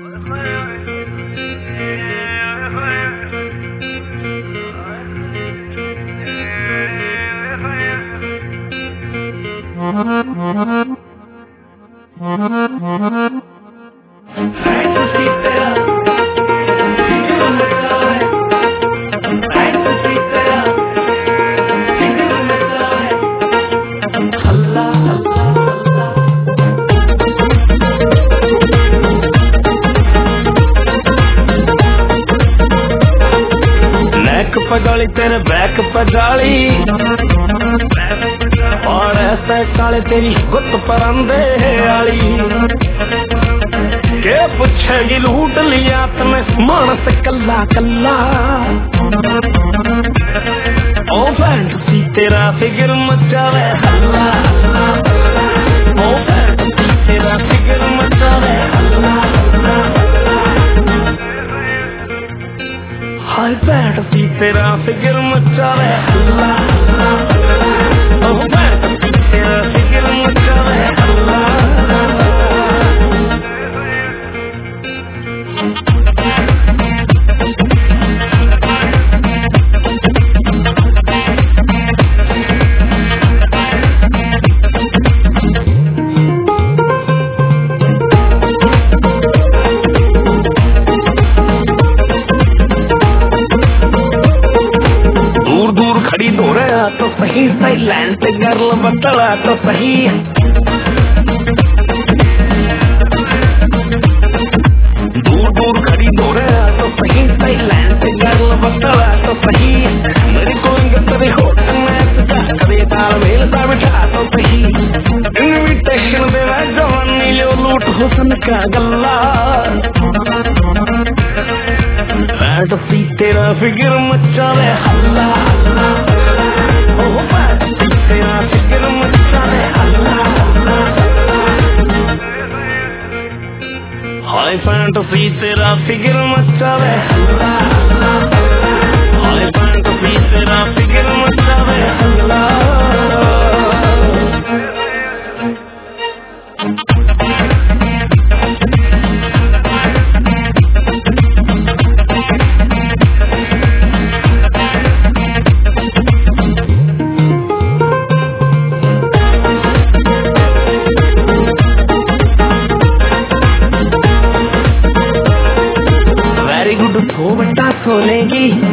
पगाली तेरे बैक पगाली और ऐसे काले तेरी गुत परंदे आली के पूछेगी लूट लिया तने मानस कल्ला कल्ला ओ फैंटसी तेरा फिगर मचावे हल्ला ओ फैंटसी तेरा फिगर मचावे हल्ला हाय फैंटसी तेरा फिगर मचावे हल्ला ओ फैंटसी तेरा फिगर मचावे हल्ला तो सही साइलेंट गर्ल बतला तो सही दूर दूर खड़ी तो रहा तो सही साइलेंट गर्ल बतला तो सही मेरी कोई तेरे होठ में करे तालमेल सा बिठा तो सही इनविटेशन देना जवानी लो लूट हुस्न का गल्ला फैंटसी तेरा फिगर मचावे हल्ला तेरा फिगर मचावे हल्ला हाय फैंटसी तेरा फिगर मचावे हल्ला हाय फैंटसी तेरा फिगर मचावे हल्ला सोलेगी